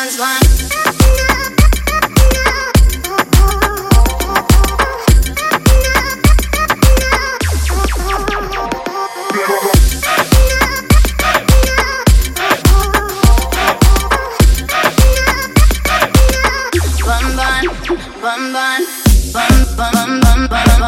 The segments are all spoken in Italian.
buns bun. Bum bun, bum bum bum bum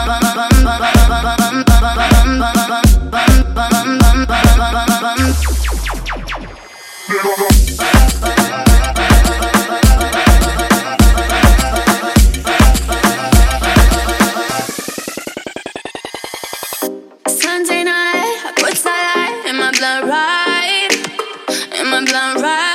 Sunday night, I put starlight in my blood right, in my blood right.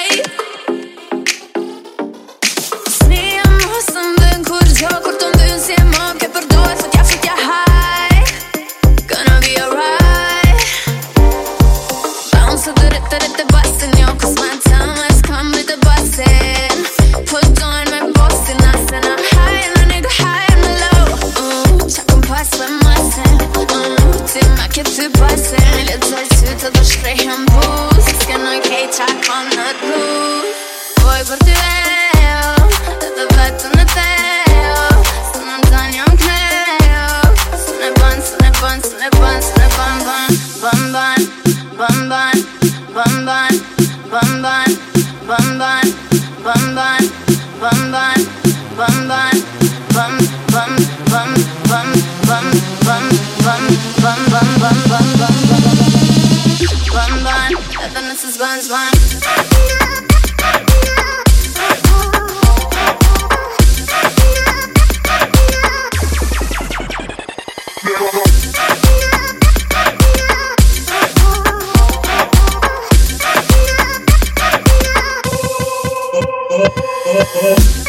Voy por ti veo, te bato ne teo, sto lontano non creo. Sono bun, sono bun, sono bun, sono bun bun, bun bun, bun bun, bun bun, bun bun, bun bun, bun bun, bun bun, bum bum bum bum bum bum bum bum bum bum bum bun, the dance is buns bun. Oh